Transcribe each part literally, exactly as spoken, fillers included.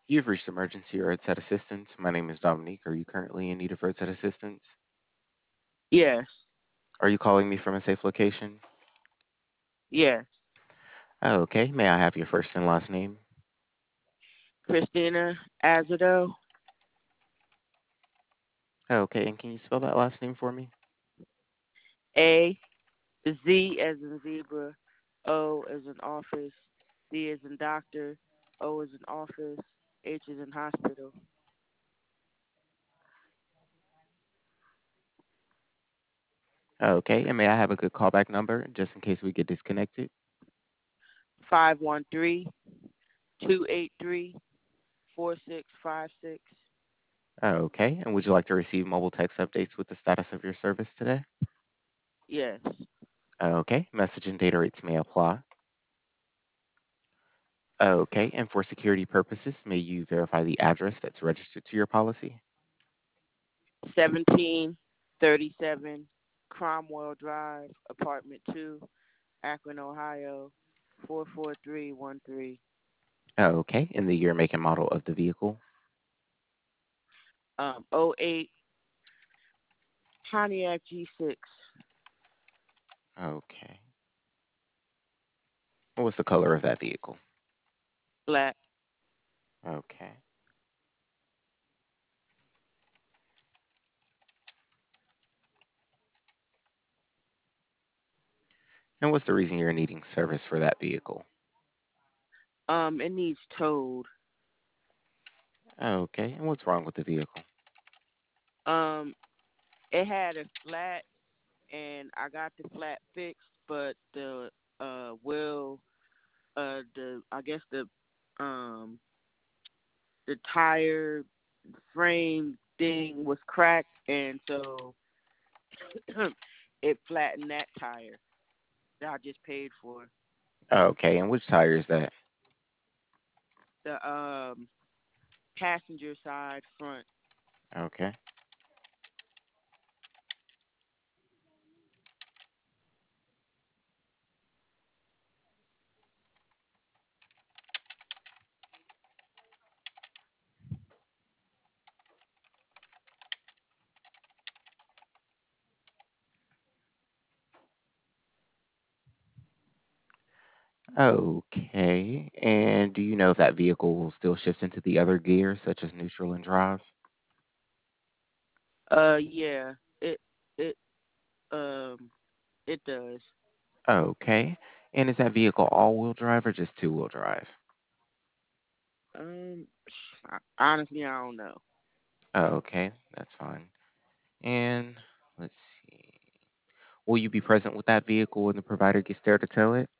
You've reached emergency roadside assistance. My name is Dominique. Are you currently in need of roadside assistance? Yes, Are you calling me from a safe location? yes. Oh, okay. May I have your first and last name? Christina Azedo, Oh, okay. And can you spell that last name for me? A, Z as in zebra, O as in office, D as in doctor, O as in office, H as in hospital. Oh, okay. And may I have a good callback number just in case we get disconnected? Five one three two eight three four six five six. Oh, okay. And would you like to receive mobile text updates with the status of your service today? Yes. Oh, okay. Message and data rates may apply. Oh, okay. And for security purposes, may you verify the address that's registered to your policy? Seventeen thirty seven Cromwell Drive, apartment two, Akron, Ohio, four four three one three. Oh, okay. And the year, make, and model of the vehicle? Um oh eight Pontiac G six, Okay. What was the color of that vehicle? black. Okay. And what's the reason you're needing service for that vehicle? Um it needs towed. Okay. And what's wrong with the vehicle? Um it had a flat and I got the flat fixed, but the uh wheel uh the I guess the um the tire frame thing was cracked, and so it flattened that tire that I just paid for. Okay. And which tire is that? The um passenger side front. Okay. Okay. And do you know if that vehicle will still shift into the other gears, such as neutral and drive? Uh yeah, it it um it does. Okay. And is that vehicle all-wheel drive or just two-wheel drive? Um honestly I don't know. Okay. That's fine. And let's see. Will you be present with that vehicle when the provider gets there to tow it?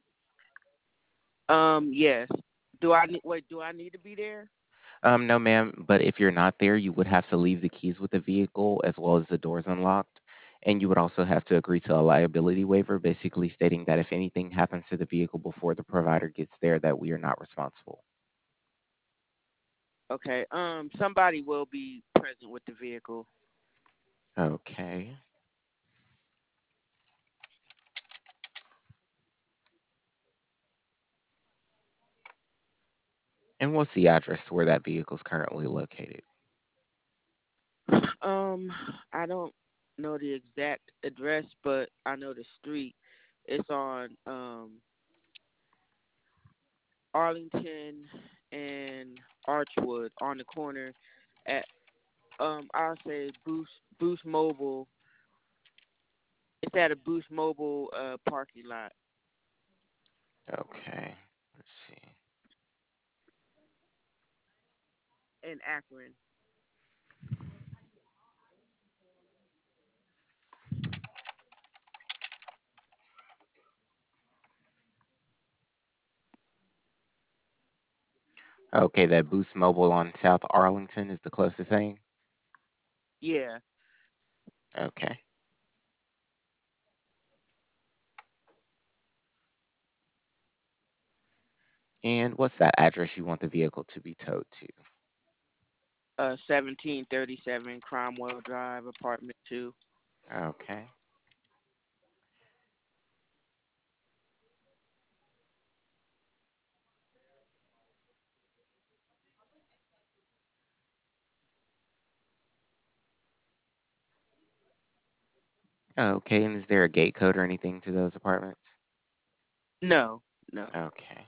Um yes. Do I need wait, do I need to be there? Um, no, ma'am, but if you're not there, you would have to leave the keys with the vehicle as well as the doors unlocked. And you would also have to agree to a liability waiver, basically stating that if anything happens to the vehicle before the provider gets there, that we are not responsible. Okay. Um somebody will be present with the vehicle. Okay. And what's the address to where that vehicle is currently located? Um, I don't know the exact address, but I know the street. It's on um Arlington and Archwood on the corner at um I'll say Boost Boost Mobile. It's at a Boost Mobile uh parking lot Okay. Let's see. in Akron. Okay, that Boost Mobile on South Arlington is the closest thing. Yeah. Okay. And what's that address you want the vehicle to be towed to? Uh seventeen thirty-seven Cromwell Drive, apartment two. Okay. Oh, okay, and is there a gate code or anything to those apartments? No, no. Okay.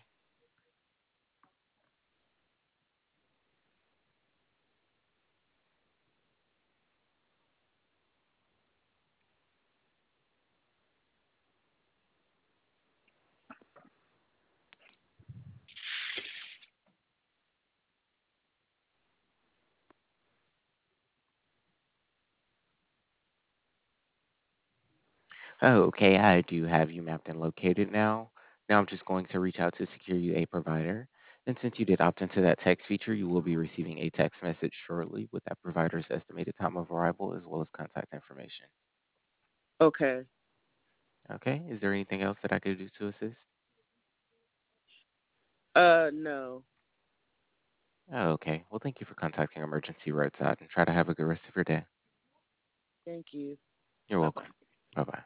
Oh, okay, I do have you mapped and located now. Now I'm just going to reach out to secure you a provider. And since you did opt into that text feature, you will be receiving a text message shortly with that provider's estimated time of arrival as well as contact information. Okay. Okay, is there anything else that I could do to assist? Uh, no. Oh, okay. Well, thank you for contacting Emergency Roadside and try to have a good rest of your day. Thank you. You're Bye bye. welcome. Bye bye.